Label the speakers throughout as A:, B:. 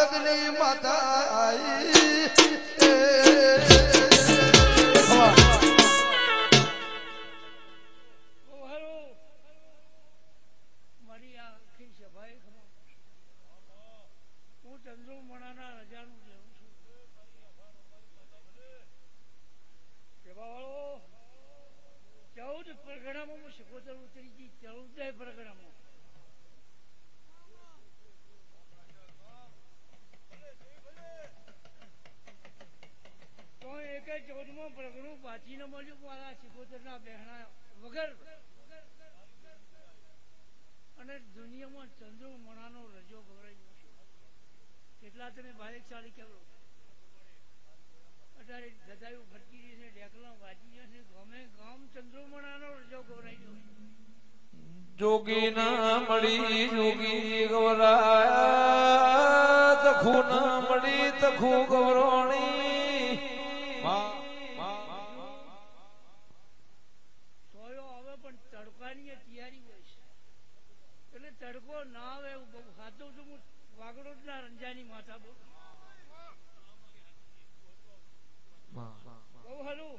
A: જગતની માતા આઈ
B: મારી આ આખી સભાએ હું ચંદ્રમણાના રજાનું લેવું છું સેવાવાળો 14 પરગણામાં હું શિકોતર ઉતરી ગઈ 14 પરગણામાં તો એક 14માં પરગણું બાચીને મળ્યું મારા શિકોતરના બહેણા વગર અને દુનિયામાં ચંદ્રમણાનો રજો ગવરાઈ છે કેટલા તમે ભાગ્યશાળી કહેવો અત્યારે જદાયું ફરકી રહી છે ડેકલા વાજી છે ગમે ગામ ચંદ્રમણાનો રજો ગવરાઈ ગયો
A: જોગી ના મળી જોગી ગવરાયા તખુ ના મળી તખુ ગવરોણી
B: સોયો આવે પણ તડકાની તૈયારી હોય છે એટલે તડકો ના આવે એવું બહુ સાચું છું હું વાગડોદના રંજાની માતા બોલ બહુ હાલું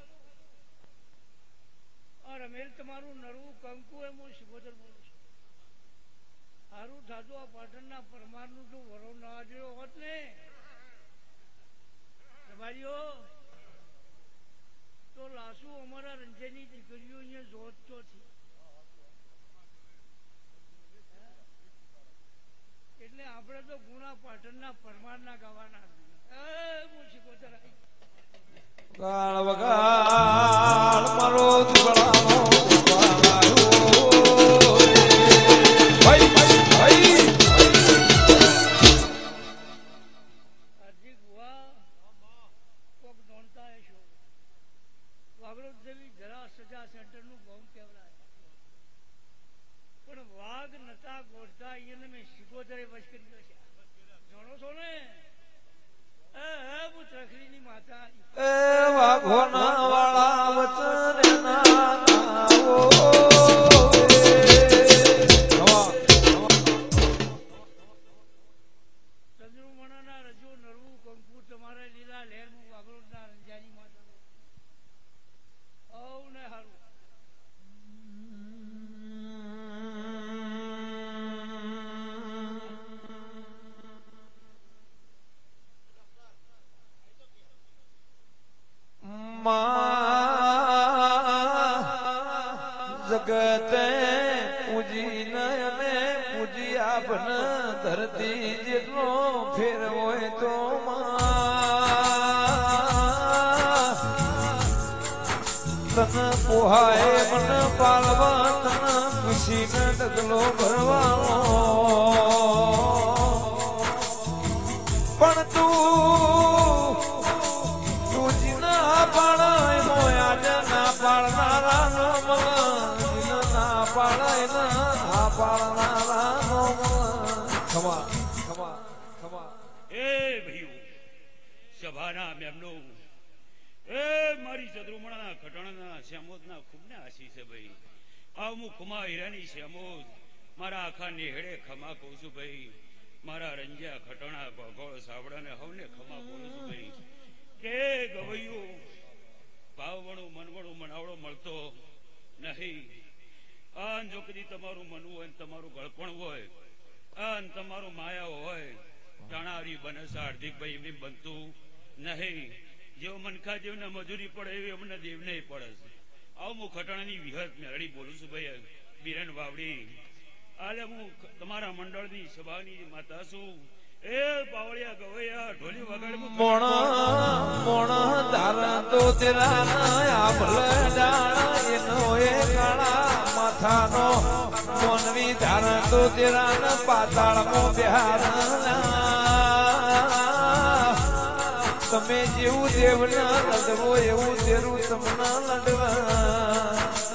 B: રમેલ તમારું નરવું કંકુ એમ હું શિકોતર બોલું છું સારું થતું આ પાટણના પરમારનું જો વરો ના જોયો હોત ને તમારીઓ તો લાસુ અમારા રંજનની દીકરીઓ અહીંયા જોત ચોથી એટલે આપણે તો ગુણા પાટણના પરમારના ગાવાના હું શિકોતર આવી
A: ગાળ વગાળ મારો દીકરાનો ભાઈ ભાઈ
B: હાર્દિક બુઆ કોક નોંધતા હશો વાગડોદ દેવી જરા સજા સેન્ટરનું બોમ્બ કેવરાય પણ વાઘ નતા ગોઠતા એને મેં શિકોતરે વશ કર્યો છે જાણો છો ને હું ત્રખરીની માતા
A: એ વાઘોના વાળા વચન નાવો
B: ચંદ્રમણાના રજો નરવું કંકુ તમારા લીલા લહેરનું વાગડોદના રંજાની માતા ઔ ને હારું
A: જગતે પૂજી નયને પૂજી આપન ધરતી જેટલો ફેર હોય તો તન પોહાય મન પાલવા તન ખુશી ન ડગલો ભરવાનો પણ તું જીના પાડાય મોયા જના પાડનારા નો ના પાડાય ના પાડનારા નો ખમા ખમા ખમા
C: એ ભઈઓ સભાના મેમનો એ મારી ચંદ્રમણાના ખટાણાના શ્યામોદના ખૂબને આશી છે ભાઈ આ હું ખુમા હીરાની શ્યામોદ મારા આખા નેહડે ખમા કહું છું ભાઈ મારા રંજ્યા ખટાણા ભગોળ સાવડાને હવને ખમા બોલું છું ભાઈ કે ગવૈયો ભાવવણું મનવણું મનાવડો મળતો નહીં આન જો કદી તમારું મનવું હોય તમારું ગળપણ હોય આન તમારું માયા હોય ટાણારી બને છે હાર્દિકભાઈ એમની બનતું નહીં જેવો મનખા જેવને મજૂરી પડે એવી અમને દેવને પડે છે આવું હું ખટાણાની વિહત મેળડી બોલું છું ભાઈ બિરેન વાવડી આલે હું તમારા મંડળની સભાની માતા છું એ બાવળિયા ગવૈયા ઢોલી વગાડ
A: મોણ મોણ ધારા તો તેરા આભલ ડાણા એનો એ કાળા માથાનો મોનવી ધારા તો તેરા પાતાળમાં બિહાર તમે જેવું દેવના લડવો એવું તેરું તમને લડવા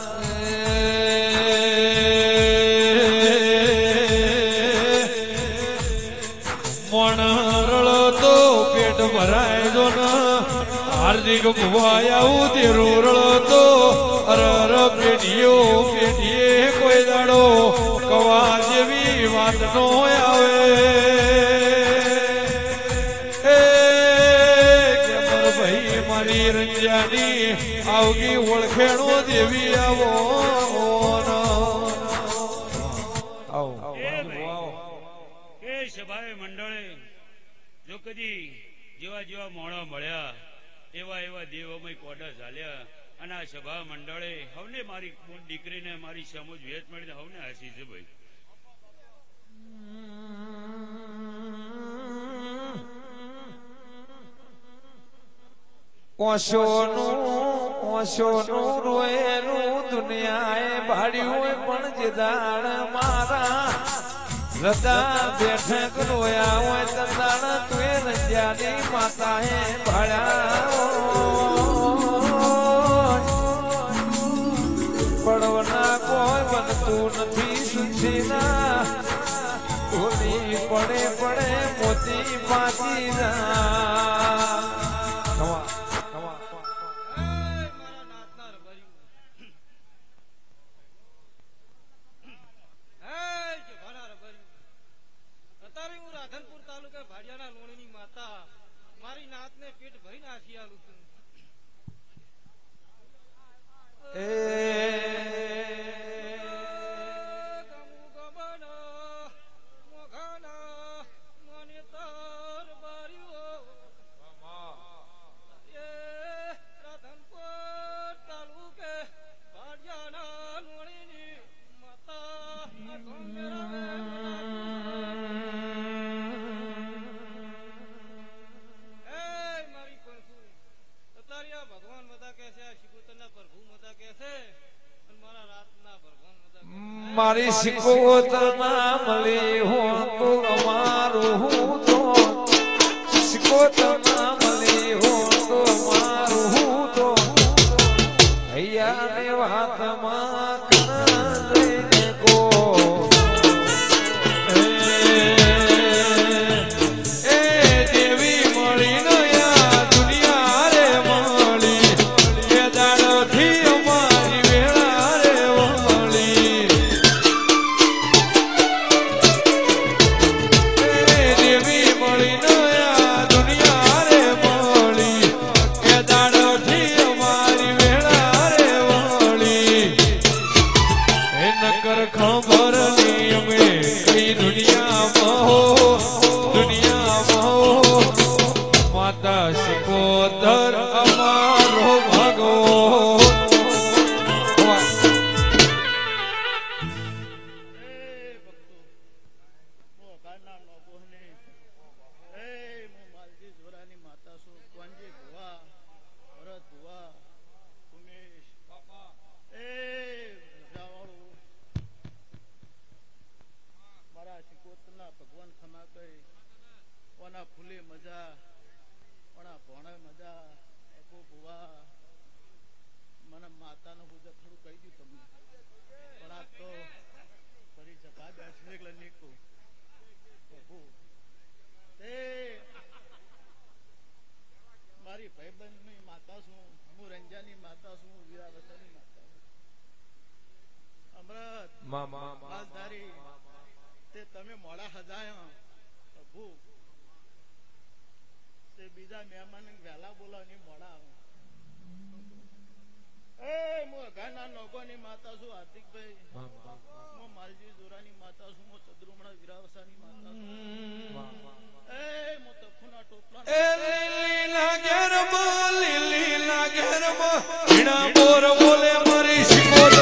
A: મોણ રળો તો પેટ ભરાય જો ને હાર્દિક ભુવાય આવું તેરું રળો તો અરર પેટીએ કોઈ દાડો કવા જેવી વાત નો આવે મારી રંજાની આવગી ઓળખેણો દેવી આવો
C: એ સભાએ મંડળે જો કદી જેવા જેવા મોણા મળ્યા એવા એવા દેવમય કોડા ચાલ્યા અને આ સભા મંડળે હવને મારી દીકરીને મારી સમજ વેચ મળી હવને હાસી છે ભાઈ.
A: ઓશોનું રોયેલું દુનિયાએ ભાડ્યું પણ જે દાણ મારા લતા બેઠક રોયા હોય તદાણ તુએ રંજાની માતાએ ભાડ્યા પડવના કોઈ બનતું નથી સુશીના હોલી પડે પડે મોતી પાછી
B: મારી નાતને પેટ ભરી નાખી આલું છું.
A: મારી સિકોતર ના મળી હો તો અમારું તો સિકોતર ના મળી હો તો અમારું તો હૈયા ને વાતમાં લઈને કો એ દેવી મળી નયા દુનિયા રે મળી એ દાડોથી અમારી વેળા રે મળી ખબર નહીં અમે કઈ દુનિયામાં માતા સિકોતર અમારો ભાગો
B: ભગવાન ખમા કરી ઓના ફૂલે મજા ઓના ભણે મજા અપો ભુવા મને માતાનું પૂજા થોડું કહી દીધું તમને પણ આ તો ફરી સભા બેઠી એટલે નીકળું પ્રભુ તે મારી ભાઈબંધની માતા છું હું રંજાની માતા છું વીરાવસરની માતા છું અમૃત માલધારી તે તમે મોડા હજાયા પ્રભુ તે બીજા મહેમાન વહેલા બોલાવની મોડા આવે એ હું અઘાના નોકોની માતા છું હાર્દિકભાઈ હું માલજી જોરાની માતા છું હું ચદ્રુમણા વીરાવસાની માતા છું એ હું તફુના ટોપલા
A: એ લીલા ઘેરમાં લીલા ઘેરમાં હીણા બોર બોલે મારી સિકોતર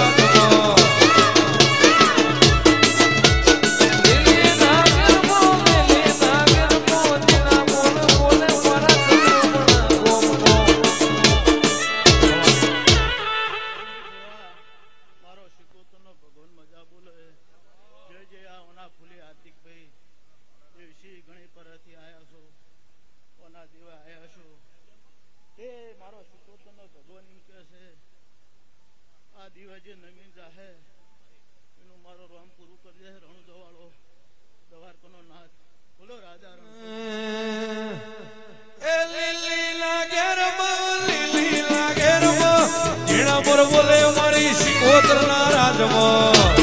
B: જે નમીન જાહે એનું મારો રામ પૂરું કરી દે રણુ દવાળો દવારકોનો નાથ બોલો રાજા
A: એ લીલા ઘેરમાં ઝીણા પર બોલે મારી સિકોતર ના રાજમાં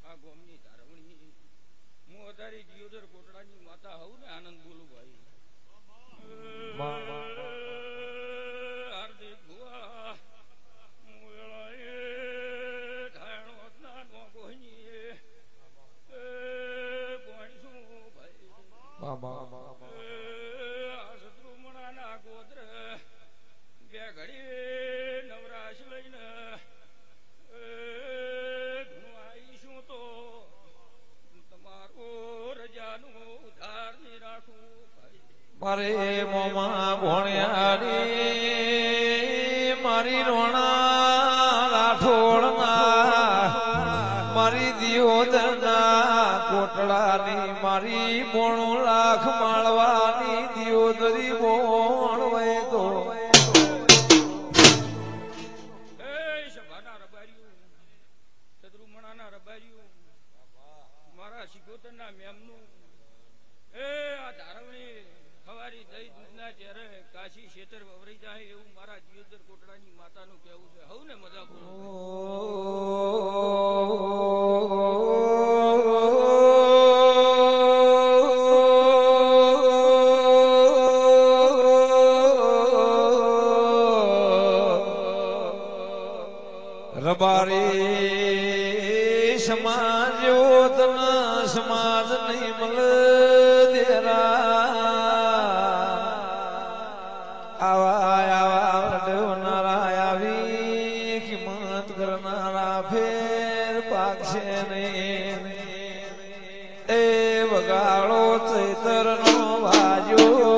C: આ ગોમની ધારવણી હું વધારે દિયોદર કોટડાની માતા હોઉં ને આનંદ બોલું ભાઈ હાર્દિક ભુવા બે ઘડી નવરાશ લઈને આવીશું તો તમારું રજાનું ઉધાર ની રાખું
A: મારે મોમાં ભોણિયાની મારી રોણા રાઠોડના મારી દિયોદરના કોટડાની મારી 92 લાખ માળવાની દિયોદરી બોણ વય તો
C: મારા શિકોતરના મેમનું આ ધારવણી ખવારી દહીં દૂધના ચહેરે કાશી શેતર વવરી જાય એવું મારા દિયોદર કોટડાની માતાનું કહેવું છે હવ ને મજા
A: રબારી સમાજ સમાજ નહીં મલ દેરા આવા ડવનારા આવી કિંમત કરનારા ફેર પાકશે નહીં એ વગાડો ચૈતરનો વાજો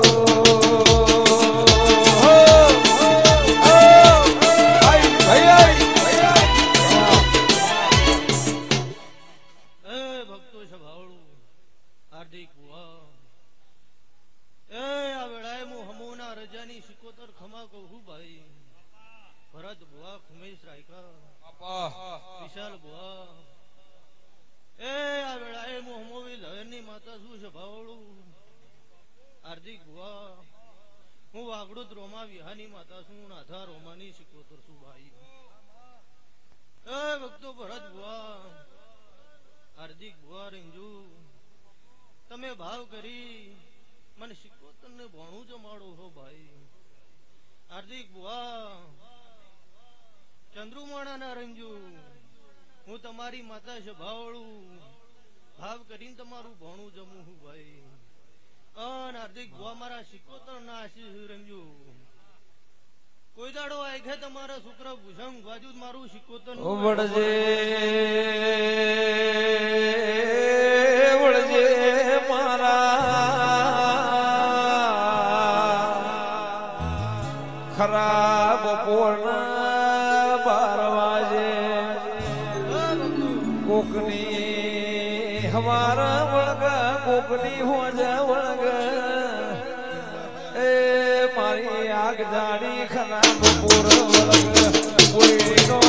B: હાર્દિક ભુવા એ આ વેળાએ હું હમુના રજાની શિકોતર ખમા કહું ભાઈ ભરત ભુવા ખુમેશ રાયકા વિશાલ ભુવા એ આ વેળાએ હું હમોવી લહેરની માતા શું સભાવળું હાર્દિક ભુવા હું વાગડુદ રોમા વિહાની માતા છું નાથા રોમાની શિકોતર છું ભાઈ એ ભક્તો ભરત ભુવા હાર્દિક ભુવા રેંજુ તમે ભાવ કરી મને શિકોતર ને ભણું જમાડો હો ભાઈ હાર્દિક ભુવા ચંદ્રુમાણા ના રંજુ હું તમારી માતા સભાવળું ભાવ કરીને તમારું ભણું જમું હું ભાઈ અને હાર્દિક ભુવા મારા શિકોતર ના આશીષ રંજુ કોઈ દાડો આગે તમારા શુક્ર ભુજંગ બાજુ મારું શિકોતર
A: વળજે વળજે ખરાબ બપોરના 12 વાગે કોકની હવાર વળગ કોકની હોજા વળગ એ મારી આગ જાડી ખરાબ બપોર વળગ કોઈનો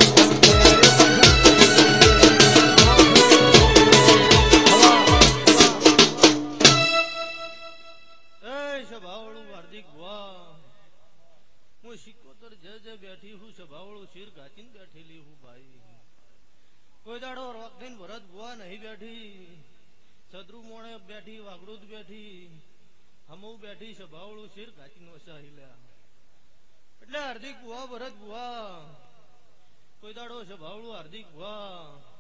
B: હાર્દિક ભુવા હું શિકોતર જે બેઠી હું સભાવળું શીર ગાચીને બેઠેલી હું ભાઈ કોઈ દાડો વખતે ભરત ભુવા નહીં બેઠી સદરુ મોણે બેઠી વાગડુદ બેઠી હમુ બેઠી સભાવળું શીર ગાચીને વસાઈ લ્યા એટલે હાર્દિક ભુવા ભરત ભુવા કોઈ દાડો સભાવળું હાર્દિક ભુવા